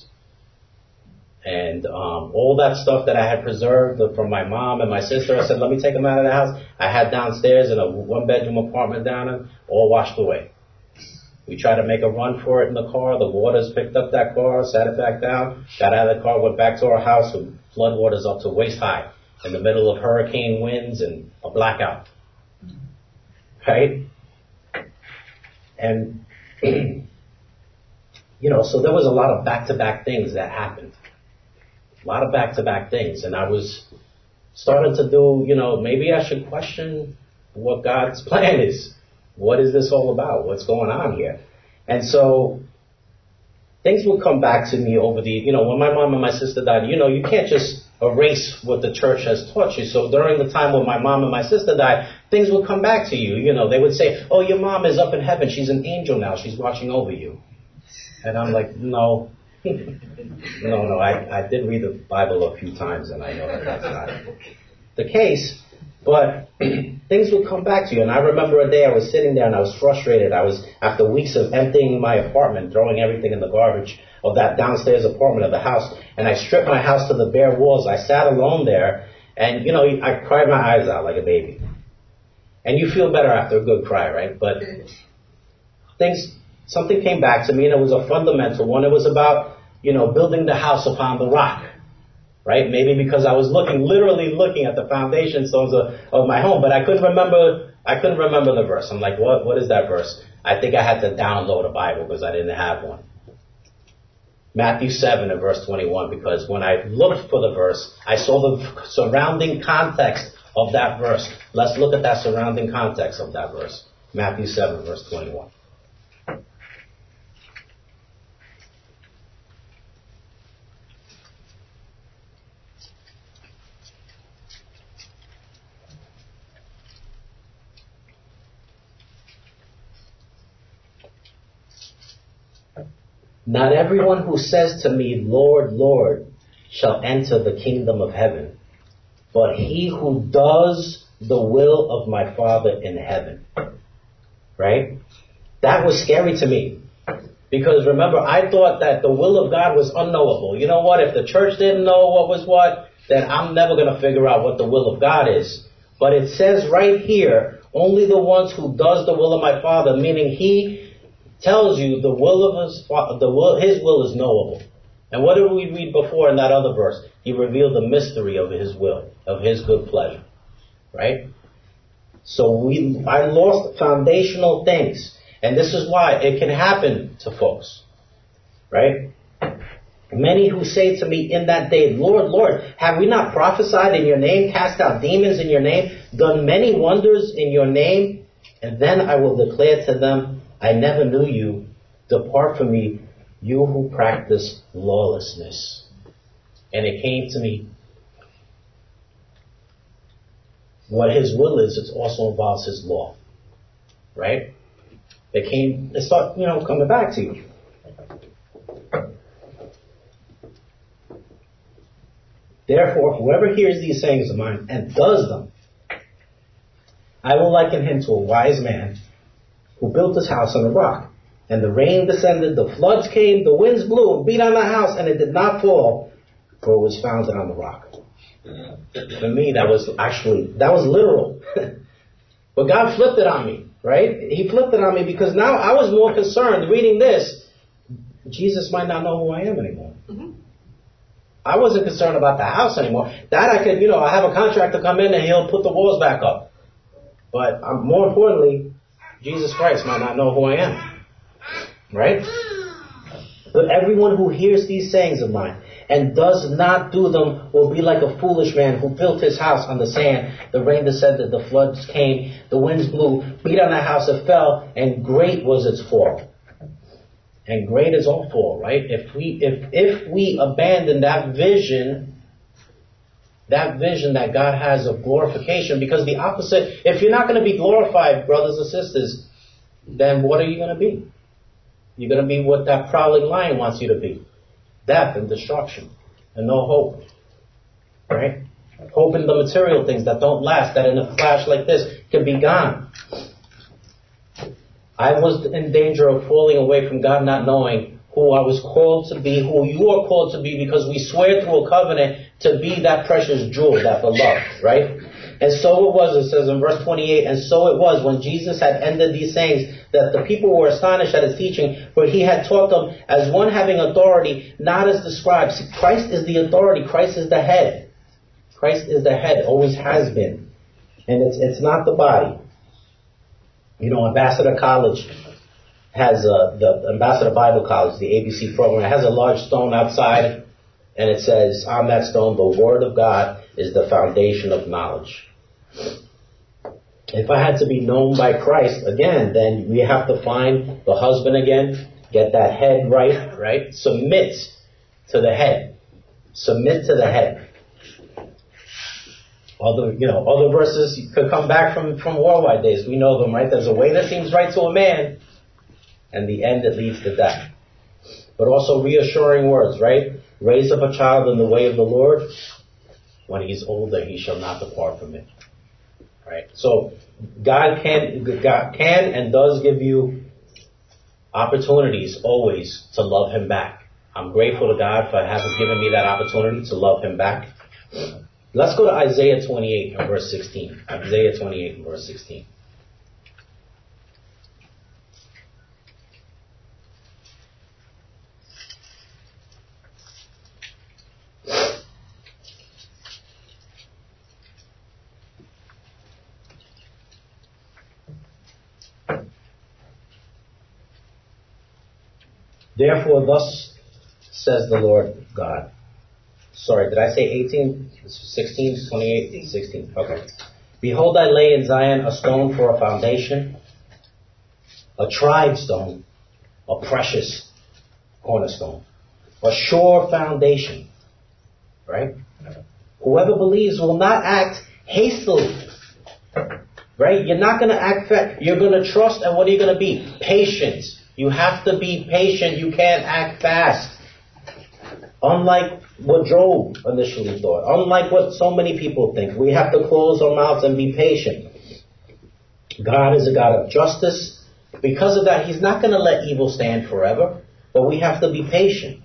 and all that stuff that I had preserved from my mom and my sister, I said, let me take them out of the house. I had downstairs in a one-bedroom apartment down there, all washed away. We tried to make a run for it in the car. The waters picked up that car, sat it back down, got out of the car, went back to our house with floodwaters up to waist high in the middle of hurricane winds and a blackout. Right? And, so there was a lot of back-to-back things that happened. A lot of back-to-back things. And I was starting to do, maybe I should question what God's plan is. What is this all about? What's going on here? And so things would come back to me over when my mom and my sister died, you can't just erase what the church has taught you. So during the time when my mom and my sister died, things would come back to you. They would say, oh, your mom is up in heaven. She's an angel now. She's watching over you. And I'm like, no. No. I did read the Bible a few times, and I know that that's not the case. But things would come back to you. And I remember a day I was sitting there and I was frustrated. I was, after weeks of emptying my apartment, throwing everything in the garbage of that downstairs apartment of the house, and I stripped my house to the bare walls. I sat alone there, and, I cried my eyes out like a baby. And you feel better after a good cry, right? But something came back to me, and it was a fundamental one. It was about, building the house upon the rock. Right? Maybe because I was literally looking at the foundation stones of my home, but I couldn't remember the verse. I'm like, what is that verse? I think I had to download a Bible because I didn't have one. Matthew 7 and verse 21, because when I looked for the verse, I saw the surrounding context of that verse. Let's look at that surrounding context of that verse. Matthew 7 verse 21. Not everyone who says to me, Lord, Lord, shall enter the kingdom of heaven, but he who does the will of my Father in heaven. Right? That was scary to me. Because remember, I thought that the will of God was unknowable. You know what? If the church didn't know what was what, then I'm never going to figure out what the will of God is. But it says right here, only the ones who does the will of my Father, meaning he tells you the will of his will is knowable. And what did we read before in that other verse? He revealed the mystery of his will, of his good pleasure. Right? So I lost foundational things. And this is why it can happen to folks. Right? Many who say to me in that day, Lord, Lord, have we not prophesied in your name, cast out demons in your name, done many wonders in your name? And then I will declare to them, I never knew you. Depart from me, you who practice lawlessness. And it came to me. What his will is, it also involves his law. Right? It started, coming back to you. Therefore, whoever hears these sayings of mine and does them, I will liken him to a wise man who built his house on a rock. And the rain descended, the floods came, the winds blew and beat on the house, and it did not fall, for it was founded on the rock. For me, that was literal. But God flipped it on me, right? He flipped it on me because now I was more concerned reading this. Jesus might not know who I am anymore. Mm-hmm. I wasn't concerned about the house anymore. That I could, I have a contractor come in and he'll put the walls back up. But more importantly, Jesus Christ might not know who I am. Right? But everyone who hears these sayings of mine and does not do them will be like a foolish man who built his house on the sand. The rain descended, the floods came, the winds blew, beat on the house, it fell, and great was its fall. And great is our fall, right? If we abandon that vision that God has of glorification, because the opposite, if you're not going to be glorified, brothers and sisters, then what are you going to be? You're going to be what that prowling lion wants you to be. Death and destruction and no hope. Right? Hope in the material things that don't last, that in a flash like this can be gone. I was in danger of falling away from God, not knowing who who I was called to be, who you are called to be, because we swear through a covenant to be that precious jewel, that beloved, right? And so it was, it says in verse 28, and so it was when Jesus had ended these sayings that the people were astonished at his teaching, for he had taught them as one having authority, not as the scribes. Christ is the authority. Christ is the head. Christ is the head, always has been. And it's not the body. You know, Ambassador College has the Ambassador Bible College, the ABC program. It has a large stone outside, and it says on that stone, the Word of God is the foundation of knowledge. If I had to be known by Christ again, then we have to find the husband again, get that head right? Submit to the head. Submit to the head. Other verses could come back from worldwide days. We know them, right? There's a way that seems right to a man, and the end it leads to death. But also reassuring words, right? Raise up a child in the way of the Lord. When he's older, he shall not depart from it. Right? So God can and does give you opportunities always to love him back. I'm grateful to God for having given me that opportunity to love him back. Let's go to Isaiah 28 and verse 16. Isaiah 28 and verse 16. Therefore, thus says the Lord God. Sorry, did I say 18? 16, 28, 16. Okay. Behold, I lay in Zion a stone for a foundation, a tried stone, a precious cornerstone, a sure foundation. Right? Whoever believes will not act hastily. Right? You're not going to act fast. You're going to trust, and what are you going to be? Patient. You have to be patient. You can't act fast. Unlike what Job initially thought. Unlike what so many people think. We have to close our mouths and be patient. God is a God of justice. Because of that, he's not going to let evil stand forever. But we have to be patient.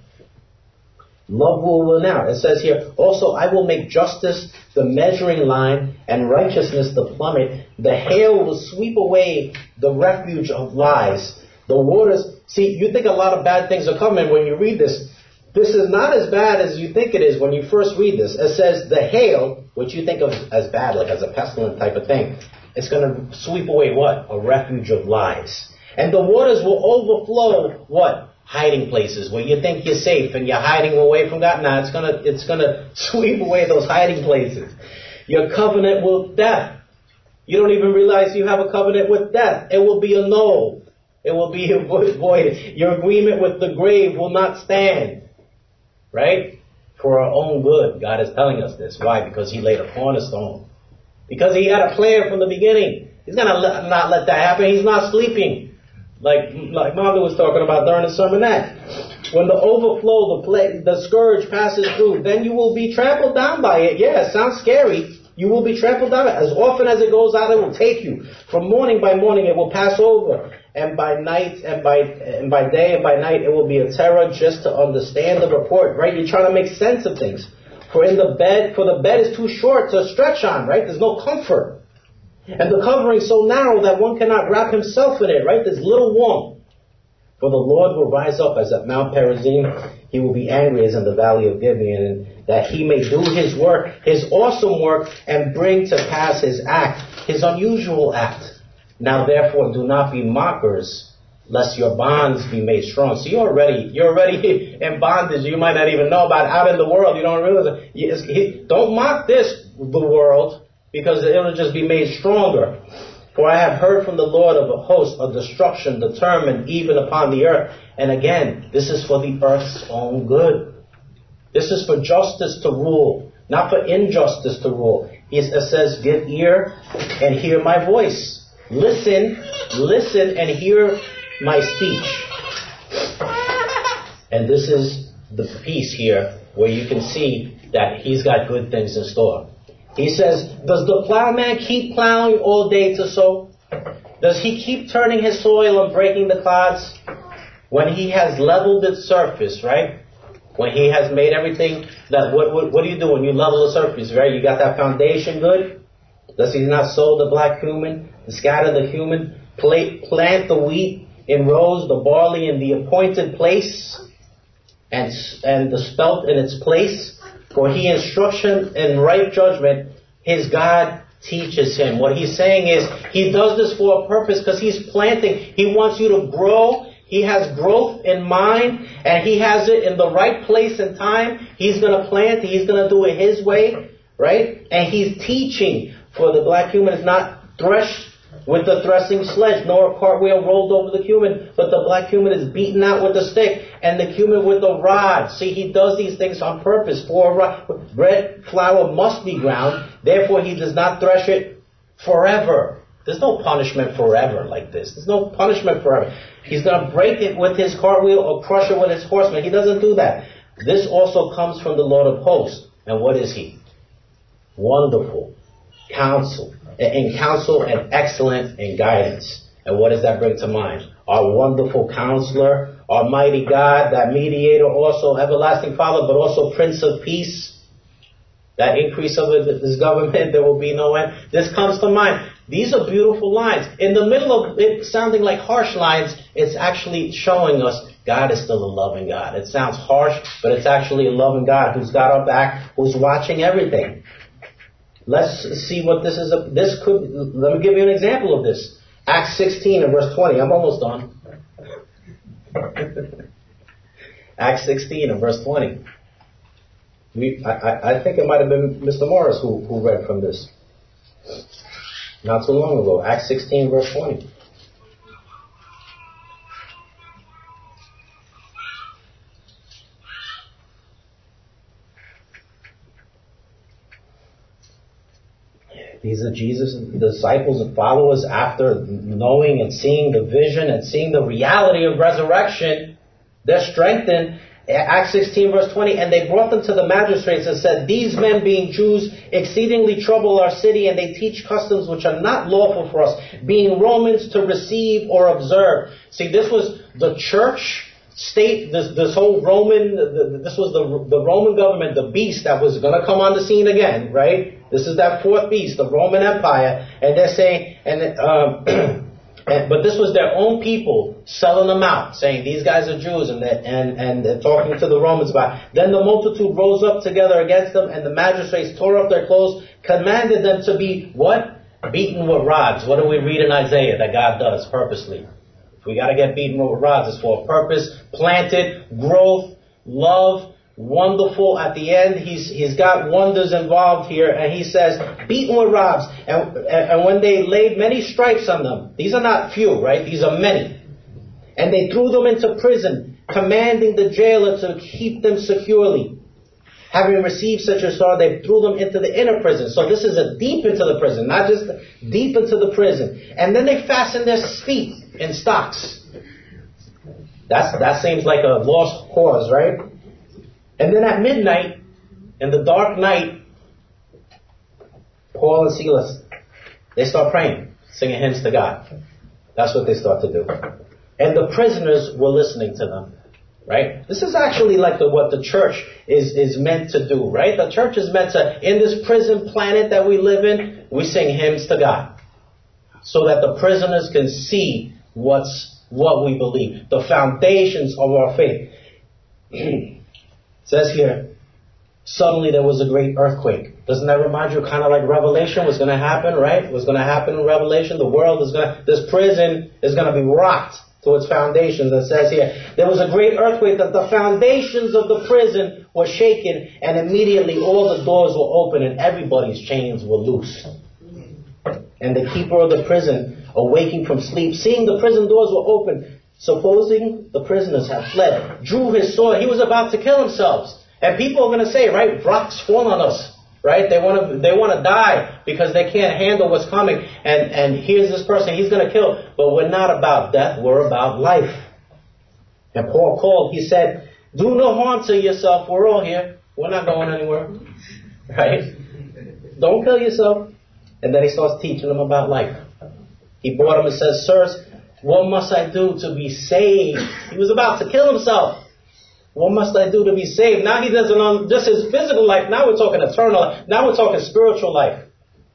Love will win out. It says here, also I will make justice the measuring line and righteousness the plummet. The hail will sweep away the refuge of lies. The waters, see, you think a lot of bad things are coming when you read this. This is not as bad as you think it is when you first read this. It says the hail, which you think of as bad, like as a pestilent type of thing, it's going to sweep away what? A refuge of lies. And the waters will overflow what? Hiding places where you think you're safe and you're hiding away from God. Now it's gonna sweep away those hiding places. Your covenant with death. You don't even realize you have a covenant with death. It will be annulled. It will be voided. Your agreement with the grave will not stand. Right? For our own good. God is telling us this. Why? Because he laid a cornerstone. Because he had a plan from the beginning. He's gonna not let that happen. He's not sleeping. Like Mother was talking about during the sermonette. When the overflow, the scourge passes through, then you will be trampled down by it. Yeah, it sounds scary. You will be trampled down. As often as it goes out, it will take you. From morning by morning, it will pass over. And by night, and by day, and by night, it will be a terror just to understand the report, right? You're trying to make sense of things. For the bed is too short to stretch on, right? There's no comfort. And the covering so narrow that one cannot wrap himself in it, right? There's little warmth. For the Lord will rise up as at Mount Perazim. He will be angry as in the valley of Gibeon, that he may do his work, his awesome work, and bring to pass his act, his unusual act. Now therefore do not be mockers, lest your bonds be made strong. So you're already in bondage. You might not even know about it. Out in the world, you don't realize it. Don't mock the world, because it'll just be made stronger. For I have heard from the Lord of a host a destruction determined even upon the earth. And again, this is for the earth's own good. This is for justice to rule, not for injustice to rule. It says, give ear and hear my voice. Listen and hear my speech. And this is the piece here where you can see that he's got good things in store. He says, does the plowman keep plowing all day to sow? Does he keep turning his soil and breaking the clods? when he has leveled its surface, right? When he has made everything, what do you do when you level the surface, right? You got that foundation good. Does he not sow the black cumin, scatter the cumin, plant the wheat in rows, the barley in the appointed place, and the spelt in its place? For he instruction in right judgment, his God teaches him. What he's saying is, he does this for a purpose because he's planting. He wants you to grow. He has growth in mind, and he has it in the right place and time. He's going to plant. He's going to do it his way, right? And he's teaching. For the black cumin is not threshed with the threshing sledge, nor a cartwheel rolled over the cumin, but the black cumin is beaten out with a stick, and the cumin with a rod. See, he does these things on purpose. For a rod. Bread flour must be ground, therefore he does not thresh it forever. There's no punishment forever like this. There's no punishment forever. He's going to break it with his cartwheel or crush it with his horsemen. He doesn't do that. This also comes from the Lord of hosts. And what is he? Wonderful. Counsel and excellent in guidance. And what does that bring to mind? Our wonderful counselor, our mighty God, that mediator, also everlasting Father, but also Prince of Peace. That increase of this government, there will be no end. This comes to mind. These are beautiful lines. In the middle of it sounding like harsh lines, it's actually showing us God is still a loving God. It sounds harsh, but it's actually a loving God who's got our back, who's watching everything. Let's see what this is. Let me give you an example of this. Acts 16 and verse 20. I'm almost done. Acts 16 and verse 20. I think it might have been Mr. Morris who read from this not too long ago. Acts 16 verse 20. These are Jesus' disciples and followers after knowing and seeing the vision and seeing the reality of resurrection. They're strengthened. Acts 16 verse 20, and they brought them to the magistrates and said, these men being Jews exceedingly trouble our city, and they teach customs which are not lawful for us, being Romans to receive or observe. See, this was the church state, this whole Roman, this was the Roman government, the beast that was going to come on the scene again, right? This is that fourth beast, the Roman Empire, and they're saying, but this was their own people selling them out, saying these guys are Jews, and they're talking to the Romans about it. Then the multitude rose up together against them, and the magistrates tore up their clothes, commanded them to be what? Beaten with rods. What do we read in Isaiah that God does purposely? If we got to get beaten with rods, it's for a purpose. Planted, growth, love, wonderful. At the end, he's got wonders involved here, and he says, beaten with rods. And when they laid many stripes on them, these are not few, right? These are many. And they threw them into prison, commanding the jailer to keep them securely. Having received such a sword, they threw them into the inner prison. So this is a deep into the prison, not just deep into the prison. And then they fastened their feet in stocks. That seems like a lost cause, right? And then at midnight, in the dark night, Paul and Silas, they start praying, singing hymns to God. That's what they start to do. And the prisoners were listening to them, right? This is actually like what the church is meant to do, right? The church is meant to, in this prison planet that we live in, we sing hymns to God. So that the prisoners can see what we believe, the foundations of our faith. It says here, suddenly there was a great earthquake. Doesn't that remind you kind of like Revelation was going to happen, right? Was going to happen in Revelation. This prison is going to be rocked to its foundations. It says here, there was a great earthquake that the foundations of the prison were shaken, and immediately all the doors were open and everybody's chains were loose. And the keeper of the prison, awaking from sleep, seeing the prison doors were open, supposing the prisoners had fled, drew his sword. He was about to kill himself. And people are going to say, right, rocks fall on us, right? They want to die because they can't handle what's coming. And here's this person, he's going to kill. But we're not about death, we're about life. And Paul called, he said, do no harm to yourself. We're all here. We're not going anywhere. Right? Don't kill yourself. And then he starts teaching them about life. He brought them and says, sirs, What must I do to be saved? He was about to kill himself. What must I do to be saved? Now he doesn't know just his physical life. Now we're talking eternal life. Now we're talking spiritual life.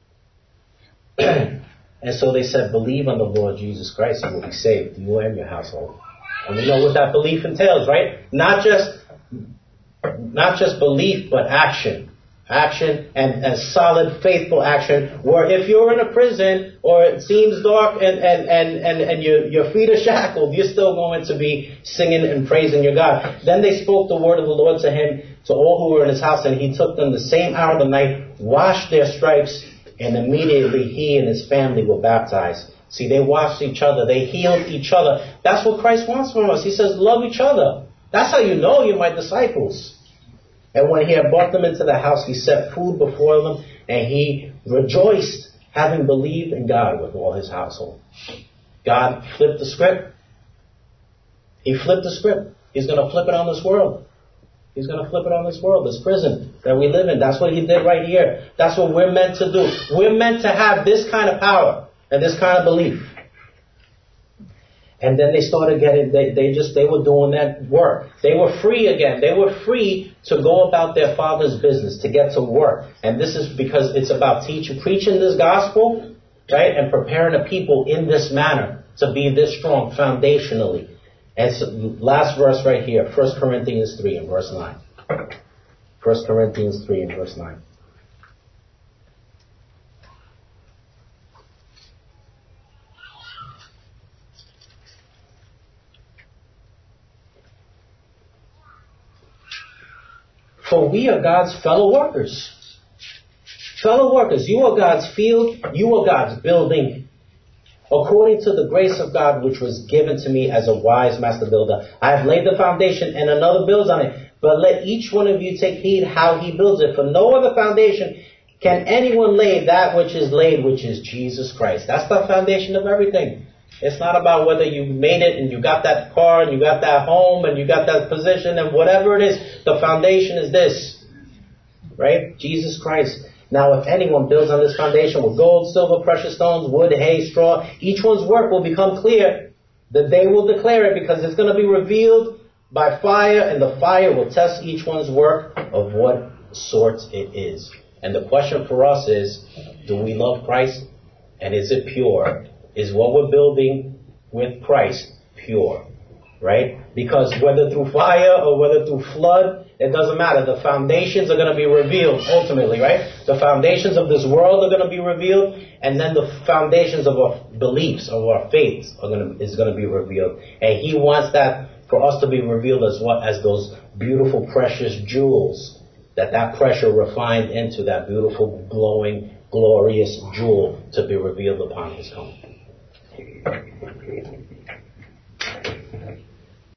And so they said, believe on the Lord Jesus Christ and you will be saved, you and your household. And we know what that belief entails, right? Not just belief, but action. Action and solid, faithful action. Where if you're in a prison or it seems dark and your feet are shackled, you're still going to be singing and praising your God. Then they spoke the word of the Lord to him, to all who were in his house, and he took them the same hour of the night, washed their stripes, and immediately he and his family were baptized. See, they washed each other. They healed each other. That's what Christ wants from us. He says, love each other. That's how you know you're my disciples. And when he had brought them into the house, he set food before them, and he rejoiced, having believed in God with all his household. God flipped the script. He flipped the script. He's going to flip it on this world. He's going to flip it on this world, this prison that we live in. That's what he did right here. That's what we're meant to do. We're meant to have this kind of power and this kind of belief. And then they started getting, they were doing that work. They were free again. They were free to go about their Father's business, to get to work. And this is because it's about preaching this gospel, right? And preparing the people in this manner to be this strong foundationally. And so, last verse right here, 1 Corinthians 3 and verse 9. 1 Corinthians 3 and verse 9. For we are God's fellow workers. Fellow workers. You are God's field. You are God's building. According to the grace of God which was given to me as a wise master builder, I have laid the foundation and another builds on it. But let each one of you take heed how he builds it. For no other foundation can anyone lay that which is laid, which is Jesus Christ. That's the foundation of everything. It's not about whether you made it and you got that car and you got that home and you got that position and whatever it is. The foundation is this, right? Jesus Christ. Now, if anyone builds on this foundation with gold, silver, precious stones, wood, hay, straw, each one's work will become clear. The day will declare it because it's going to be revealed by fire, and the fire will test each one's work of what sort it is. And the question for us is, do we love Christ? And is it pure? Is what we're building with Christ pure? Right? Because whether through fire or whether through flood, it doesn't matter. The foundations are going to be revealed ultimately, right? The foundations of this world are going to be revealed, and then the foundations of our beliefs, of our faiths is going to be revealed. And he wants that for us to be revealed as those beautiful, precious jewels. That pressure refined into that beautiful, glowing, glorious jewel to be revealed upon his coming.